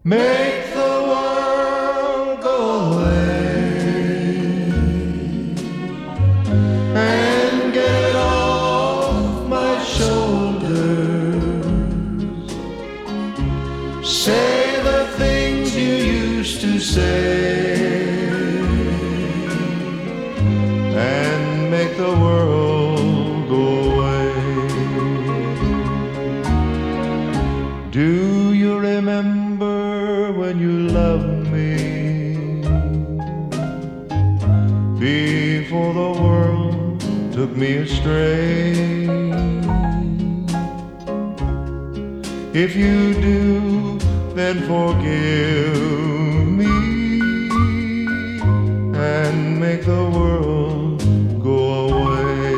Make the world go away and get it off my shoulders. Say the things you used to say and make the world go away. Do you remember when you loved me before the world took me astray? If you do, then forgive me and make the world go away.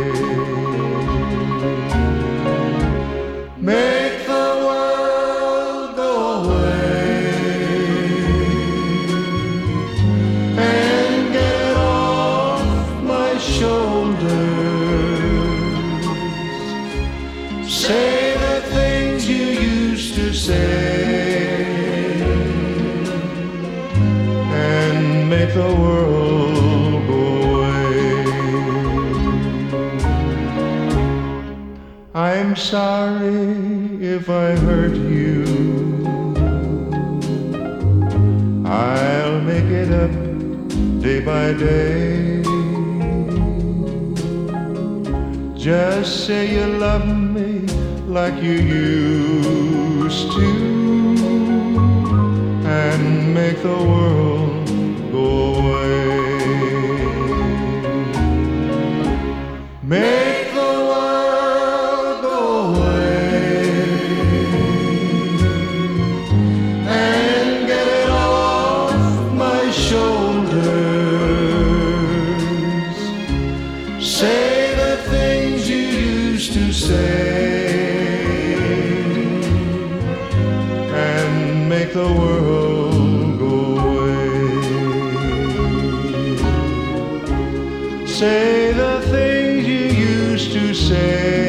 Make the world go away and get it off my shoulders. Say the things you used to say and make the world go away. I'm sorry if I hurt you. I'll make it up day by day. Just say you love me like you used to and make the world go away. Make the world go away and get it off my shoulders. Say the things you used to say and make the world go away. Say the things you used to say